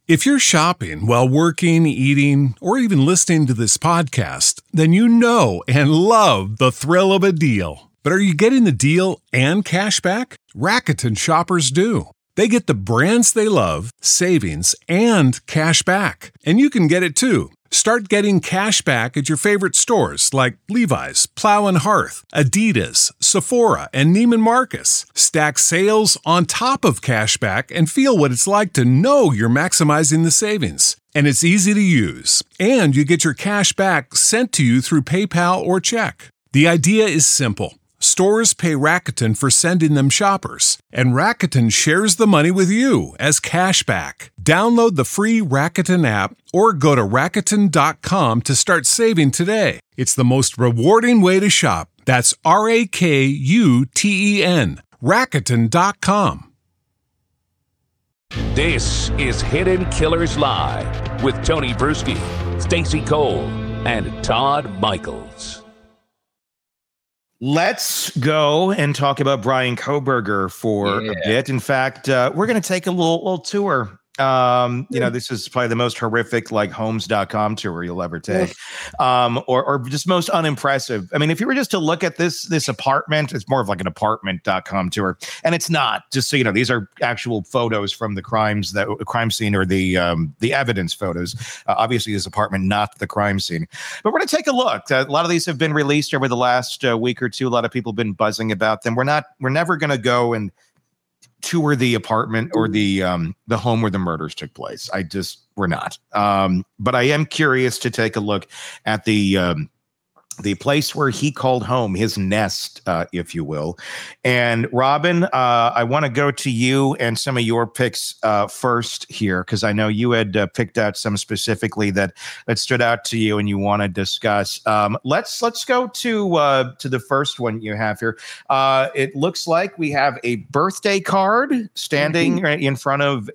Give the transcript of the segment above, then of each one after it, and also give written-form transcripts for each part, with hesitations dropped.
If you're shopping while working, eating, or even listening to this podcast, then you know and love the thrill of a deal. But are you getting the deal and cash back? Rakuten shoppers do. They get the brands they love, savings, and cash back. And you can get it too. Start getting cash back at your favorite stores like Levi's, Plow and Hearth, Adidas, Sephora, and Neiman Marcus. Stack sales on top of cash back and feel what it's like to know you're maximizing the savings. And it's easy to use. And you get your cash back sent to you through PayPal or check. The idea is simple. Stores pay Rakuten for sending them shoppers, and Rakuten shares the money with you as cash back. Download the free Rakuten app or go to Rakuten.com to start saving today. It's the most rewarding way to shop. That's Rakuten. Rakuten.com. This is Hidden Killers Live with Tony Bruschi, Stacey Cole, and Todd Michaels. Let's go and talk about Bryan Kohberger for a bit. In fact, we're going to take a little tour. This is probably the most horrific homes.com tour you'll ever take. Or just most unimpressive. I mean, if you were just to look at this apartment, it's more of like an apartment.com tour. And it's not, just so you know, these are actual photos from the crime scene or the evidence photos. Obviously this apartment, not the crime scene. But we're going to take a look. A lot of these have been released over the last week or two. A lot of people have been buzzing about them. We're never going to go and tour the apartment or the home where the murders took place. We're not. But I am curious to take a look at the place where he called home, his nest, if you will. And Robin, I want to go to you and some of your picks first here, because I know you had picked out some specifically that stood out to you and you want to discuss. Let's go to the first one you have here. It looks like we have a birthday card standing right in front of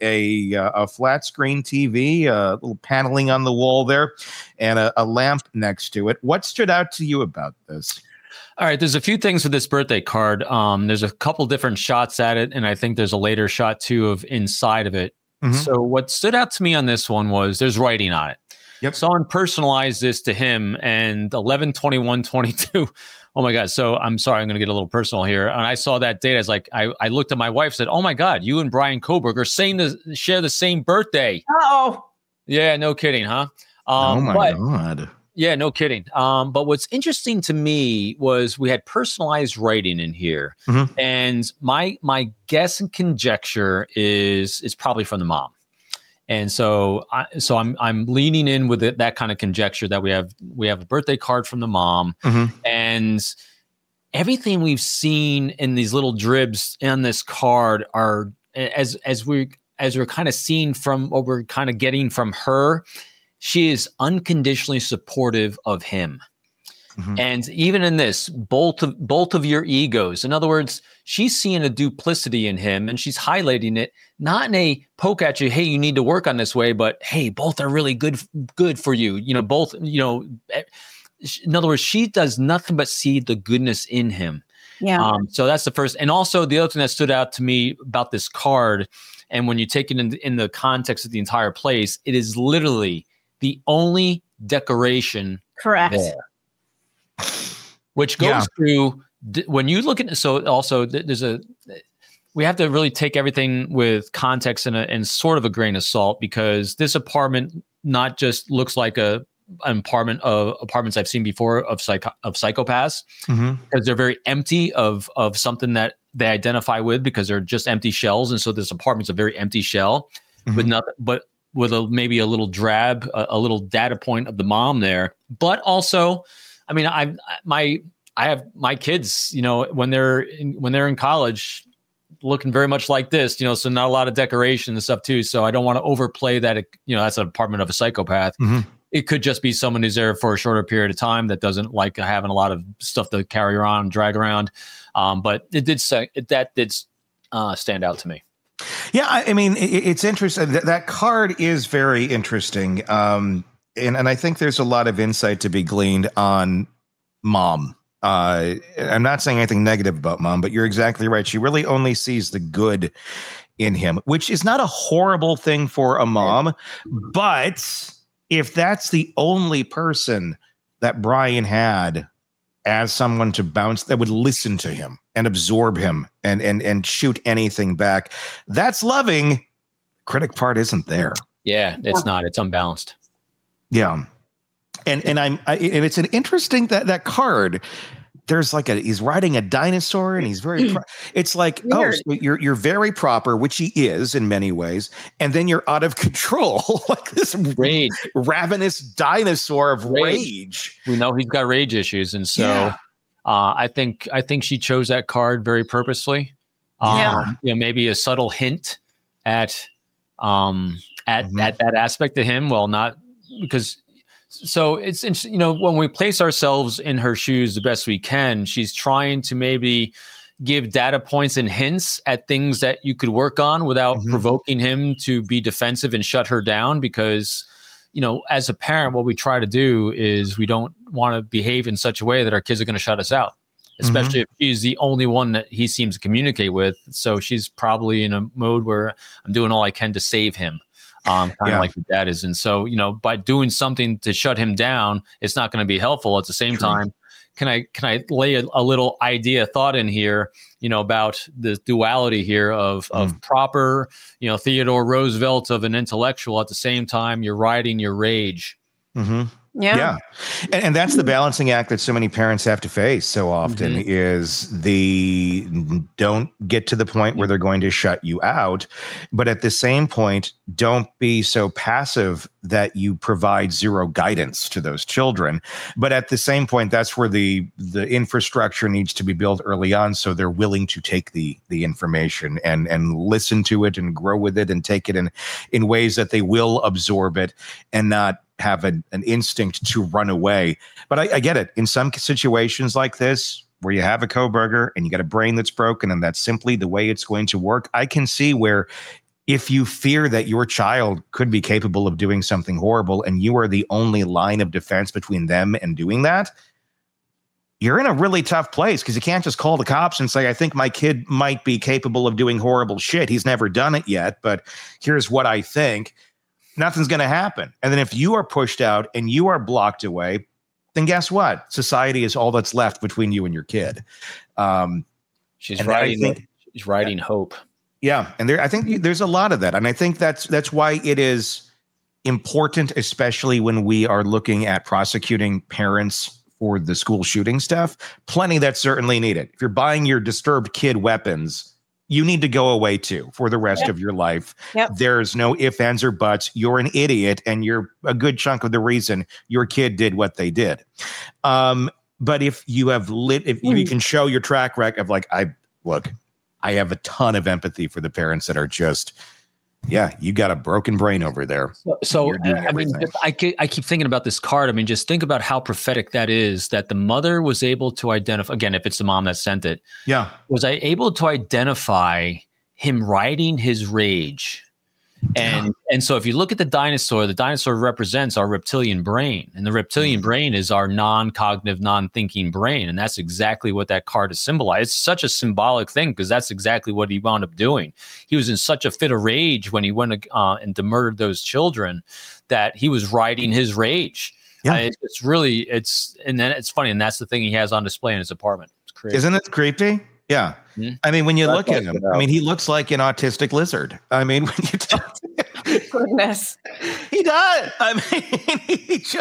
a flat screen TV, a little paneling on the wall there, and a lamp next to it. What stood out to you about this? All right, there's a few things with this birthday card. There's a couple different shots at it, and I think there's a later shot too of inside of it. Mm-hmm. So what stood out to me on this one was there's writing on it. Yep. Someone personalized this to him, and 11/21/22. Oh my God! So I'm sorry, I'm going to get a little personal here. And I saw that date. I was like, I looked at my wife, said, "Oh my God, you and Bryan Kohberger share the same birthday." Oh. Yeah, no kidding, huh? Oh my God. Yeah, no kidding. But what's interesting to me was we had personalized writing in here, and my guess and conjecture is probably from the mom, and so I'm leaning in with that kind of conjecture that we have a birthday card from the mom, and everything we've seen in these little dribs on this card are as we're kind of seeing from what we're kind of getting from her. She is unconditionally supportive of him. And even in this, both of your egos. In other words, she's seeing a duplicity in him and she's highlighting it, not in a poke at you, hey, you need to work on this way, but hey, both are really good for you. Both, in other words, she does nothing but see the goodness in him. Yeah. So that's the first. And also the other thing that stood out to me about this card, and when you take it in the context of the entire place, it is literally the only decoration. Correct. There. Which goes to when you look at, so also we have to really take everything with context and sort of a grain of salt, because this apartment not just looks like an apartment of apartments I've seen before of psychopaths, because they're very empty of something that they identify with, because they're just empty shells. And so this apartment's a very empty shell with nothing, but with maybe a little drab, a little data point of the mom there. But also, I mean, I have my kids, when they're in college, looking very much like this, so not a lot of decoration and stuff too. So I don't want to overplay that, that's an apartment of a psychopath. It could just be someone who's there for a shorter period of time that doesn't like having a lot of stuff to carry around and drag around. But it did stand out to me. Yeah, I mean, it's interesting. That card is very interesting. And I think there's a lot of insight to be gleaned on mom. I'm not saying anything negative about mom, but you're exactly right. She really only sees the good in him, which is not a horrible thing for a mom. But if that's the only person that Brian had as someone to bounce, that would listen to him and absorb him and shoot anything back, that's loving. Critic part isn't there. Yeah, it's not. It's unbalanced. Yeah. And it's an interesting that card. There's like he's riding a dinosaur and he's very, it's like, weird. So you're very proper, which he is in many ways. And then you're out of control, like this rage, ravenous dinosaur of rage. We know he's got rage issues. And so I think she chose that card very purposely. Maybe a subtle hint at that aspect to him. Well, not because, so it's interesting, when we place ourselves in her shoes the best we can, she's trying to maybe give data points and hints at things that you could work on without provoking him to be defensive and shut her down. Because, as a parent, what we try to do is we don't want to behave in such a way that our kids are going to shut us out, especially if she's the only one that he seems to communicate with. So she's probably in a mode where I'm doing all I can to save him. Kind of like your dad is. And so, by doing something to shut him down, it's not going to be helpful. At the same time, can I lay a little thought in here, about the duality here of proper, Theodore Roosevelt of an intellectual. At the same time, you're riding your rage. Yeah. And that's the balancing act that so many parents have to face so often is the don't get to the point where they're going to shut you out. But at the same point, don't be so passive that you provide zero guidance to those children. But at the same point, that's where the infrastructure needs to be built early on. So they're willing to take the information and listen to it and grow with it and take it in ways that they will absorb it and not have an instinct to run away. But I get it. In some situations like this, where you have a Kohberger and you got a brain that's broken and that's simply the way it's going to work, I can see where if you fear that your child could be capable of doing something horrible and you are the only line of defense between them and doing that, you're in a really tough place because you can't just call the cops and say, I think my kid might be capable of doing horrible shit. He's never done it yet, but here's what I think. Nothing's going to happen. And then if you are pushed out and you are blocked away, then guess what? Society is all that's left between you and your kid. She's riding hope. Yeah. And I think there's a lot of that. And I think that's why it is important, especially when we are looking at prosecuting parents for the school shooting stuff. Plenty that's certainly needed. If you're buying your disturbed kid weapons, you need to go away too for the rest of your life. There's no ifs, ands, or buts. You're an idiot, and you're a good chunk of the reason your kid did what they did. But if you have if you can show your track record of I have a ton of empathy for the parents that are just, you got a broken brain over there. So I mean, I keep thinking about this card. I mean, just think about how prophetic that is, that the mother was able to identify, again, if it's the mom that sent it, was I able to identify him riding his rage. And so if you look at the dinosaur represents our reptilian brain, and the reptilian brain is our non-cognitive, non-thinking brain. And that's exactly what that card is symbolized. It's such a symbolic thing because that's exactly what he wound up doing. He was in such a fit of rage when he went and to murder those children that he was riding his rage. Yeah. And then it's funny. And that's the thing he has on display in his apartment. It's crazy. Isn't it creepy? Yeah. I mean, when you look at him, I mean, he looks like an autistic lizard. I mean, when you talk to him, goodness, he does. I mean,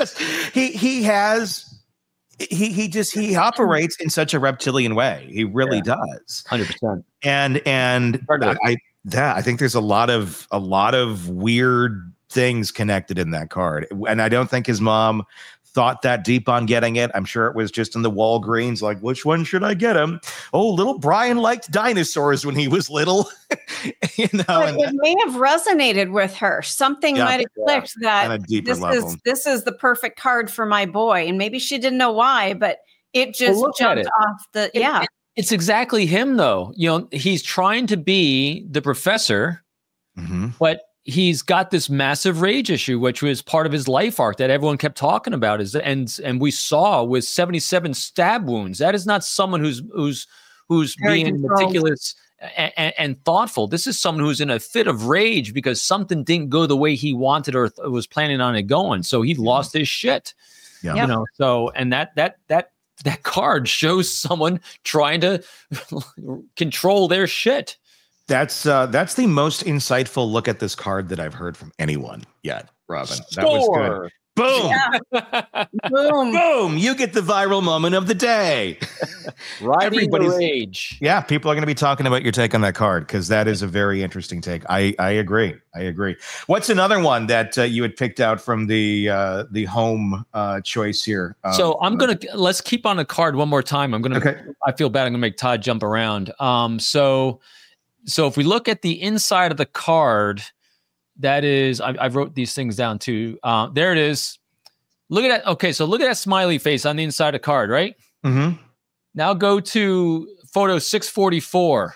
he operates in such a reptilian way. He really does. 100%. And I think there's a lot of weird things connected in that card. And I don't think his mom thought that deep on getting it. I'm sure it was just in the Walgreens, like, which one should I get him? Oh, little Brian liked dinosaurs when he was little. But it may have resonated with her. Something might have clicked that this is the perfect card for my boy. And maybe she didn't know why, but it just jumped off the It's exactly him though. He's trying to be the professor, but he's got this massive rage issue, which was part of his life arc that everyone kept talking about. And we saw with 77 stab wounds. That is not someone who's being meticulous and thoughtful. This is someone who's in a fit of rage because something didn't go the way he wanted or was planning on it going. So he lost his shit. Yeah. You know, so, and that card shows someone trying to control their shit. That's the most insightful look at this card that I've heard from anyone yet, Robin. That was good. Boom. Yeah. Boom. Boom. You get the viral moment of the day. Everybody's rage. Yeah, people are going to be talking about your take on that card because that is a very interesting take. I agree. What's another one that you had picked out from the home choice here? So let's keep on the card one more time. I feel bad. I'm going to make Todd jump around. So if we look at the inside of the card, that is, I wrote these things down too. There it is. Look at that. Okay, so look at that smiley face on the inside of the card, right? Mm-hmm. Now go to photo 644.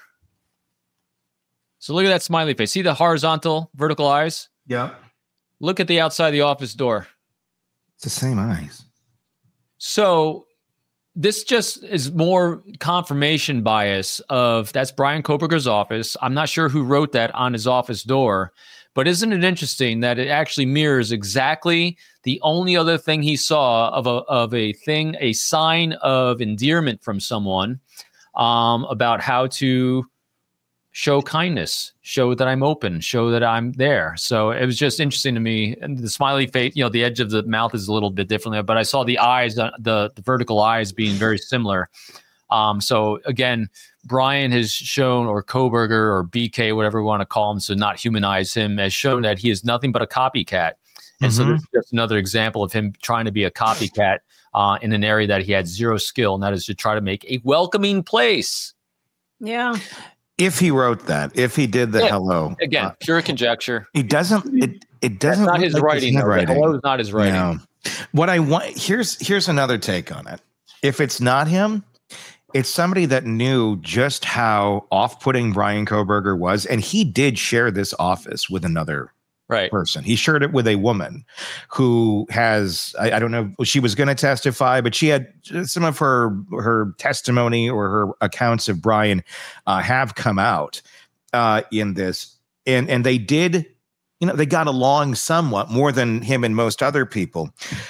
So look at that smiley face. See the horizontal, vertical eyes? Yeah. Look at the outside of the office door. It's the same eyes. So this just is more confirmation bias of that's Bryan Kohberger's office. I'm not sure who wrote that on his office door. But isn't it interesting that it actually mirrors exactly the only other thing he saw of a sign of endearment from someone about how to show kindness, show that I'm open, show that I'm there. So it was just interesting to me. And the smiley face, the edge of the mouth is a little bit different, but I saw the eyes, the vertical eyes being very similar. So again, Bryan has shown, or Kohberger or BK, whatever we want to call him, so not humanize him, has shown that he is nothing but a copycat. And so this is just another example of him trying to be a copycat in an area that he had zero skill, and that is to try to make a welcoming place. Yeah. If he wrote that, if he did the hello. Again, pure conjecture. He doesn't, it doesn't. That's not his writing. Hello is not his writing. No. What I want, here's another take on it. If it's not him, it's somebody that knew just how off-putting Bryan Kohberger was, and he did share this office with another person. He shared it with a woman who has, I don't know, she was going to testify, but she had some of her testimony or her accounts of Bryan have come out in this, and they did, they got along somewhat more than him and most other people.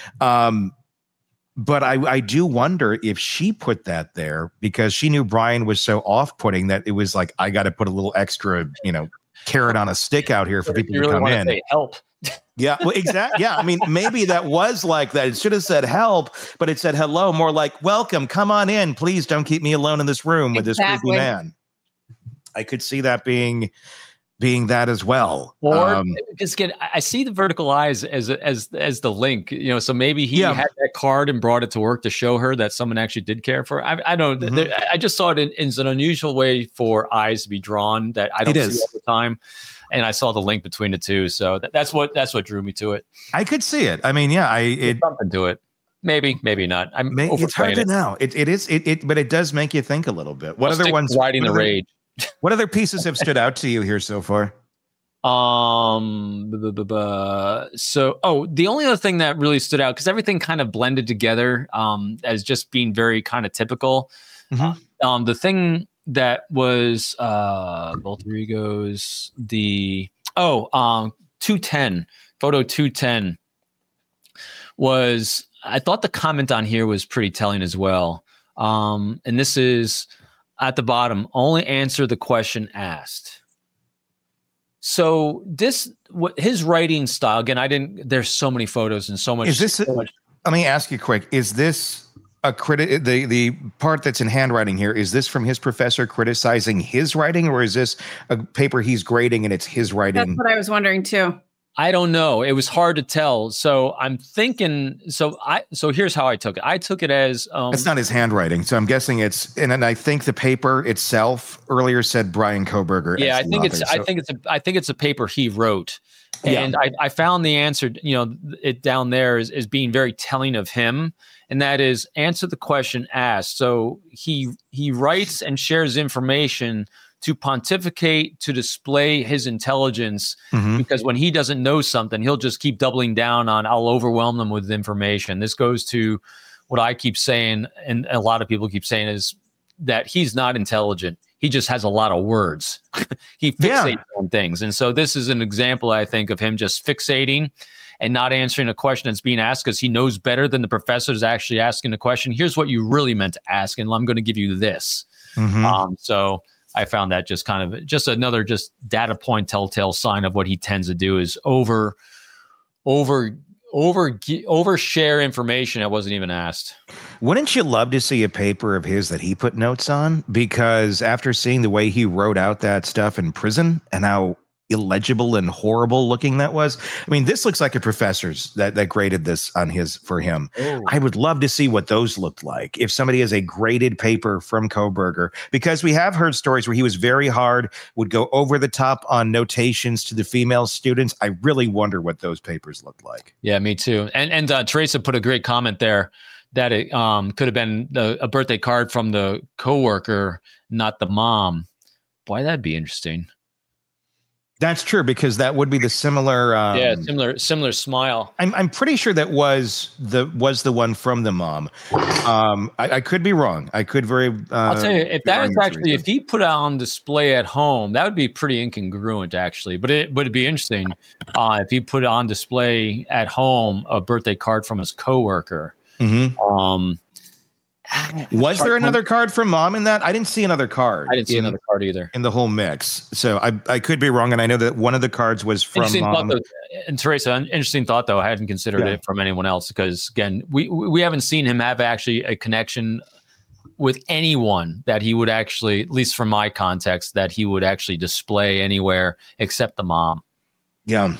But I do wonder if she put that there because she knew Bryan was so off-putting that it was like, I got to put a little extra, carrot on a stick out here for people to come in. Say help. Yeah, well, exactly. Yeah, I mean, maybe that was like that. It should have said help, but it said hello, more like welcome. Come on in, please. Don't keep me alone in this room with this creepy man. I could see that being that as well. Or just I see the vertical eyes as the link, so maybe he had that card and brought it to work to show her that someone actually did care for her. I don't know. I just saw it in an unusual way for eyes to be drawn that I don't see all the time. And I saw the link between the two. So that's what drew me to it. I could see it. I mean, there's something to it. Maybe not. It's hard to know. It is, but it does make you think a little bit. What other ones? Riding the rage. What other pieces have stood out to you here so far? So the only other thing that really stood out, because everything kind of blended together as just being very kind of typical. The thing that was Alter Egos, 210, photo 210 was, I thought the comment on here was pretty telling as well. And this is at the bottom, only answer the question asked. So his writing style, again, there's so many photos and so much. Let me ask you quick. Is this a the part that's in handwriting here, is this from his professor criticizing his writing, or is this a paper he's grading and it's his writing? That's what I was wondering too. I don't know. It was hard to tell. So I'm thinking, so here's how I took it. I took it as it's not his handwriting. So I'm guessing and I think the paper itself earlier said Bryan Kohberger. Yeah, I think it's a paper he wrote. And I found the answer, it down there is being very telling of him. And that is answer the question asked. So he writes and shares information to pontificate, to display his intelligence, because when he doesn't know something, he'll just keep doubling down on, I'll overwhelm them with information. This goes to what I keep saying, and a lot of people keep saying, is that he's not intelligent. He just has a lot of words. He fixates on things. And so this is an example, I think, of him just fixating and not answering a question that's being asked because he knows better than the professor is actually asking the question. Here's what you really meant to ask, and I'm going to give you this. So I found that just kind of just another just data point, telltale sign of what he tends to do is overshare information that wasn't even asked. Wouldn't you love to see a paper of his that he put notes on? Because after seeing the way he wrote out that stuff in prison and how illegible and horrible looking that was, I mean, this looks like a professor's that graded this on for him. I would love to see what those looked like if somebody has a graded paper from Kohberger, because we have heard stories where he was very hard, would go over the top on notations to the female students. I really wonder what those papers looked like. Yeah, me too. And Teresa put a great comment there that it could have been a birthday card from the coworker, not the mom. Boy, that'd be interesting. That's true, because that would be the similar. Similar smile. I'm pretty sure that was the one from the mom. I could be wrong. I could very. I'll tell you, if that was actually if he put it on display at home, that would be pretty incongruent, actually. But it'd be interesting if he put it on display at home, a birthday card from his coworker. Was there another card from mom in that? I didn't see another card. I didn't see another card either in the whole mix. So I could be wrong, and I know that one of the cards was from mom. And Teresa, an interesting thought though. I hadn't considered it from anyone else because again, we haven't seen him have actually a connection with anyone that he would actually, at least from my context, that he would actually display anywhere except the mom. Yeah.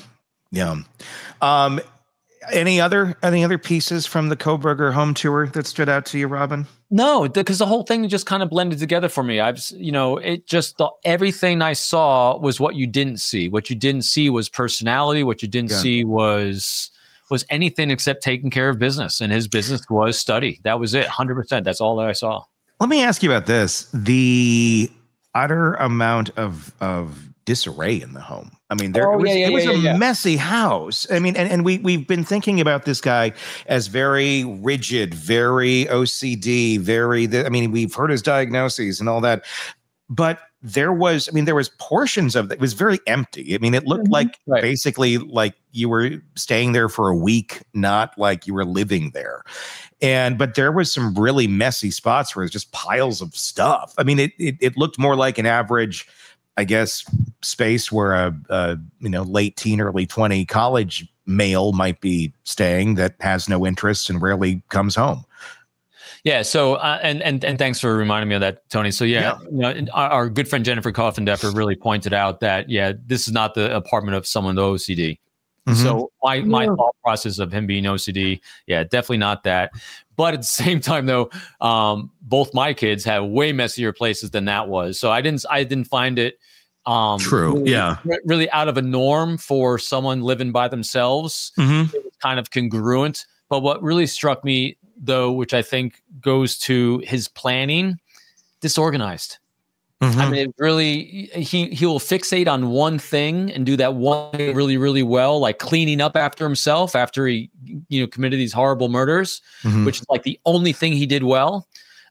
Any other pieces from the Kohberger home tour that stood out to you, Robin? No, because the whole thing just kind of blended together for me. Everything I saw was what you didn't see. What you didn't see was personality. What you didn't see was anything except taking care of business. And his business was study. That was it. 100%. That's all that I saw. Let me ask you about this. The utter amount of disarray in the home. I mean, it was a messy house. I mean, and we've been thinking about this guy as very rigid, very OCD, we've heard his diagnoses and all that, but there was portions of it was very empty. I mean, it looked like basically like you were staying there for a week, not like you were living there. But there was some really messy spots where it was just piles of stuff. I mean, it looked more like an average, I guess, space where a late teen, early 20 college male might be staying that has no interests and rarely comes home. Yeah. So, and thanks for reminding me of that, Tony. So our good friend Jennifer Coffindeffer really pointed out that, this is not the apartment of someone with OCD. So my thought process of him being OCD, definitely not that. But at the same time, though, both my kids have way messier places than that was. So I didn't find it true. Really out of a norm for someone living by themselves. It was kind of congruent. But what really struck me, though, which I think goes to his planning, disorganized. I mean, it really, he will fixate on one thing and do that one thing really, really well, like cleaning up after himself after he, committed these horrible murders, which is like the only thing he did well.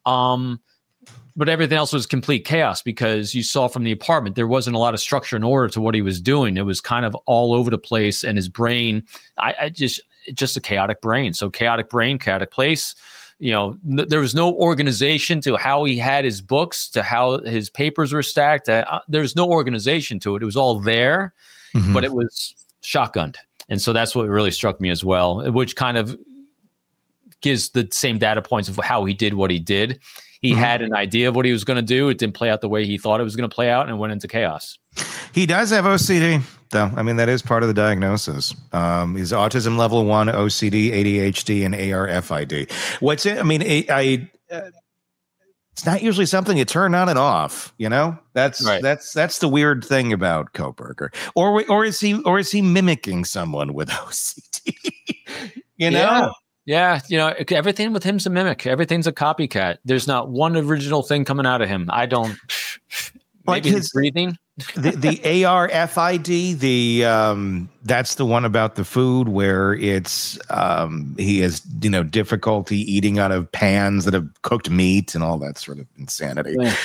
But everything else was complete chaos because you saw from the apartment, there wasn't a lot of structure and order to what he was doing. It was kind of all over the place, and his brain, just a chaotic brain. So chaotic brain, chaotic place. There was no organization to how he had his books, to how his papers were stacked. There's no organization to it. It was all there, but it was shotgunned. And so that's what really struck me as well, which kind of gives the same data points of how he did what he did. He had an idea of what he was going to do. It didn't play out the way he thought it was going to play out, and went into chaos. He does have OCD, though. I mean, that is part of the diagnosis. He's autism level 1, OCD, ADHD, and ARFID. It's not usually something you turn on and off. That's right. That's the weird thing about Kohberger. Or is he mimicking someone with OCD? Yeah, everything with him's a mimic. Everything's a copycat. There's not one original thing coming out of him. Maybe his breathing. the ARFID, that's the one about the food where it's he has difficulty eating out of pans that have cooked meat and all that sort of insanity. Yeah.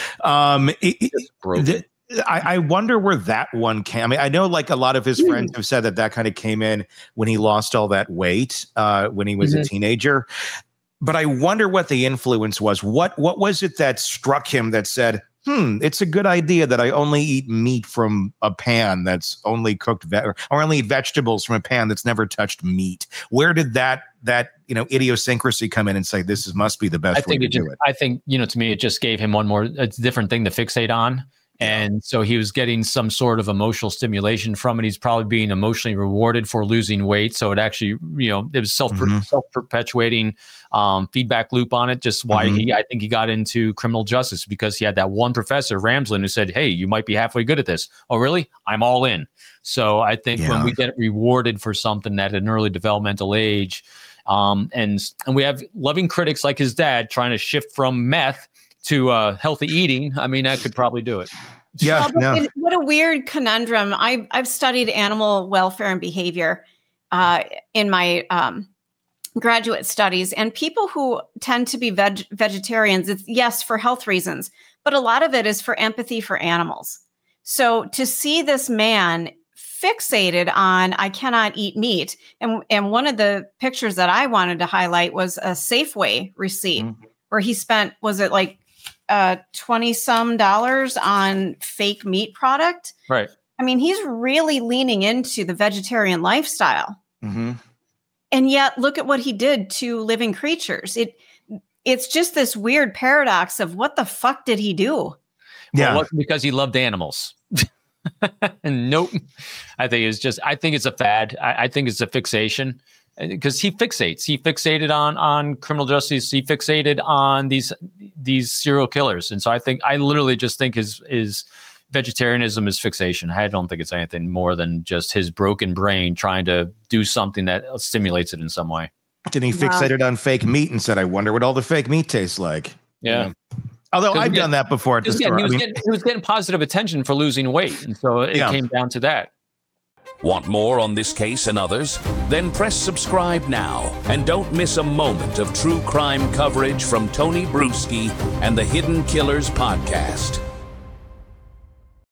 I wonder where that one came. I mean, I know like a lot of his friends have said that kind of came in when he lost all that weight when he was a teenager. But I wonder what the influence was. What was it that struck him that said, it's a good idea that I only eat meat from a pan that's only cooked or only eat vegetables from a pan that's never touched meat? Where did that idiosyncrasy come in and say this must be the best way to do it? I think, to me, it just gave him a different thing to fixate on. And so he was getting some sort of emotional stimulation from it. He's probably being emotionally rewarded for losing weight. So it actually, it was self-perpetuating feedback loop on it. Just why I think he got into criminal justice, because he had that one professor, Ramsland, who said, hey, you might be halfway good at this. Oh, really? I'm all in. So I think when we get rewarded for something at an early developmental age, and we have loving critics like his dad trying to shift from meth to healthy eating, I mean, I could probably do it. Yeah. What a weird conundrum. I've studied animal welfare and behavior in my graduate studies, and people who tend to be vegetarians, it's yes, for health reasons, but a lot of it is for empathy for animals. So to see this man fixated on, I cannot eat meat. And one of the pictures that I wanted to highlight was a Safeway receipt where he spent, was it like $20-some on fake meat product? Right. I mean, he's really leaning into the vegetarian lifestyle. And yet look at what he did to living creatures. It's just this weird paradox of what the fuck did he do? Well, it wasn't because he loved animals. Nope. I think it's a fad. I think it's a fixation. Because he fixated on criminal justice. He fixated on these serial killers. And so I literally just think his vegetarianism is fixation. I don't think it's anything more than just his broken brain trying to do something that stimulates it in some way. Then he fixated on fake meat and said, I wonder what all the fake meat tastes like. Yeah. Although I've done that before at the store. He was getting positive attention for losing weight. And so it came down to that. Want more on this case and others? Then press subscribe now and don't miss a moment of true crime coverage from Tony Bruschi and the Hidden Killers podcast.